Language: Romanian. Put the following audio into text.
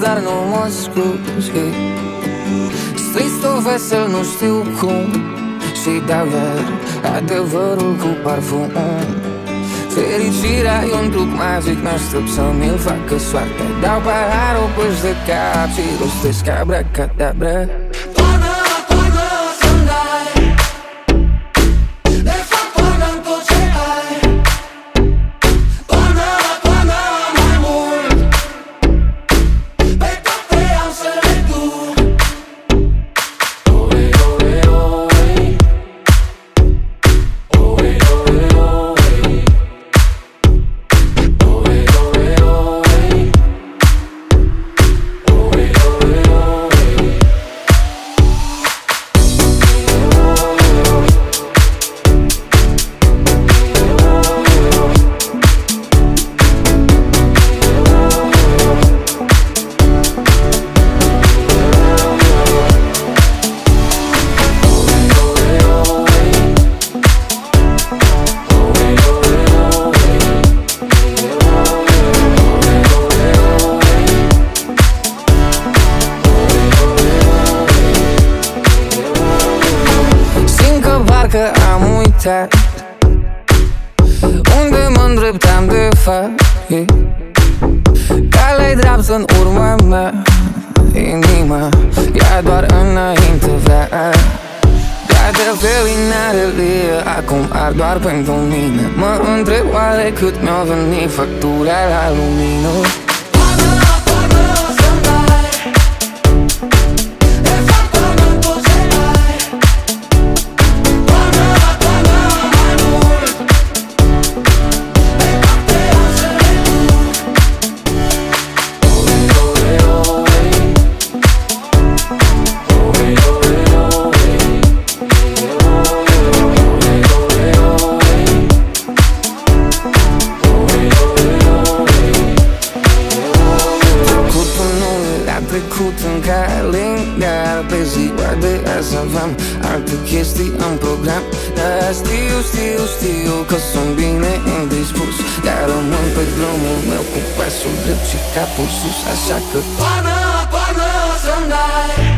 dar nu mă scuzi. Trist o vesel, nu știu cum, și dau iar adevărul cu parfum. Fericirea e un truc magic, n-aștept să mi-l facă soarta. Dau paharul păși de cap și rostesc abracadabra. Toarnă, toarnă să-mi dai, de fapt toarnă-mi tot ce ai. Toarnă, toarnă mai mult, pe toate am să le duc. Oi, oi, oi, oi, oi, oi, că am uitat unde mă îndreptam de fapt. Calea-i dreaptă în urma mea, inima ea doar înainte vrea. Toate felinarele acum ar doar pentru mine. Mă întreb oare cât mi-a venit factura la lumină. Trecut în calendar, pe ziua de azi aveam alte chestii în program. Dar știu că sunt bine indispus, dar rămân pe drumul meu cu pasul drept și capul sus. Așa că toarnă, toarnă să-mi dai,